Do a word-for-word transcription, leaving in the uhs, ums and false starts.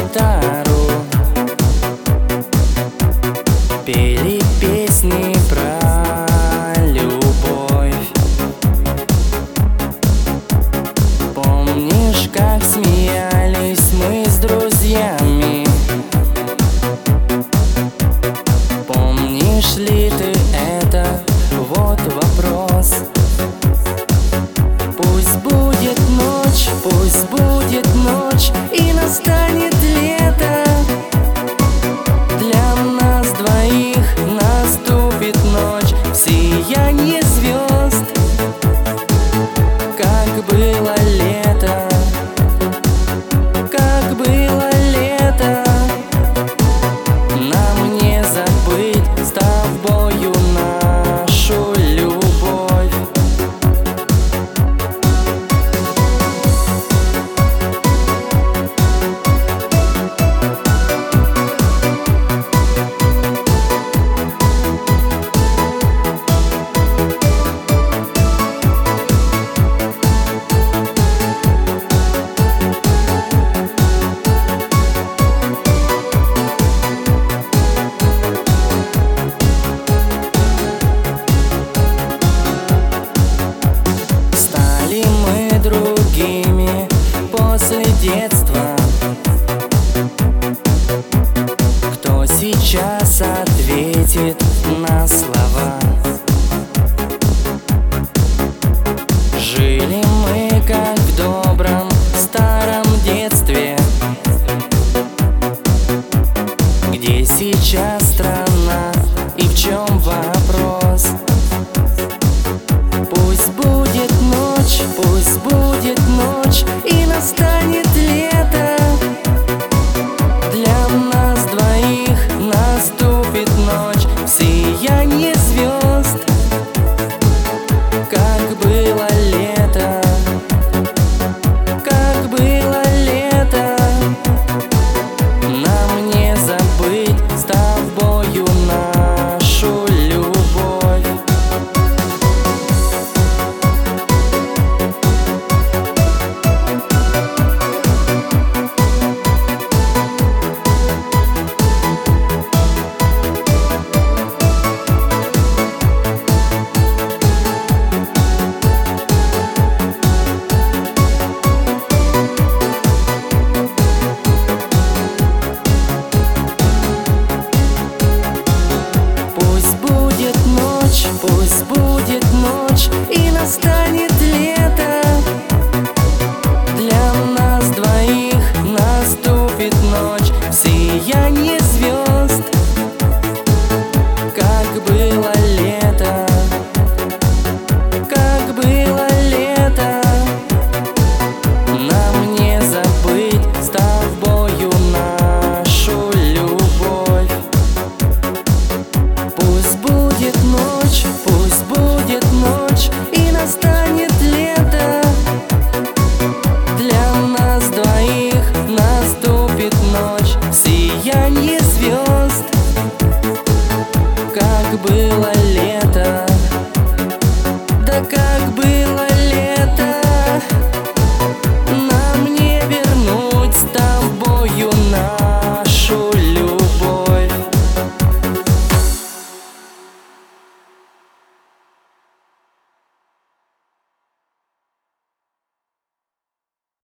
гитару, пели песни про любовь. Помнишь, как смеялись мы с друзьями? Помнишь ли ты это? Вот вопрос. Пусть будет ночь, пусть будет ночь, и настанет лето. Для нас двоих наступит ночь в сиянии звезд. Как было лето, как было лето, нам не забыть с тобою нашу любовь. Другими после детства. Кто сейчас ответит на слова? Жили мы как в добром старом детстве. Где сейчас страна и в чем вопрос? Пусть будет ночь, пусть будет ночь, и настанет лето. Для нас двоих наступит ночь в сиянии звезд. Как было лето, как было лето, нам не забыть с тобою нашу любовь. Пусть будет ночь, и настанет лето. Для нас двоих наступит ночь в сиянии звезд. Как было лето, как было лето, нам не забыть с тобою нашу любовь. Пусть будет ночь, пусть будет ночь, и настанет лето. Для нас двоих наступит ночь в сиянии звезд.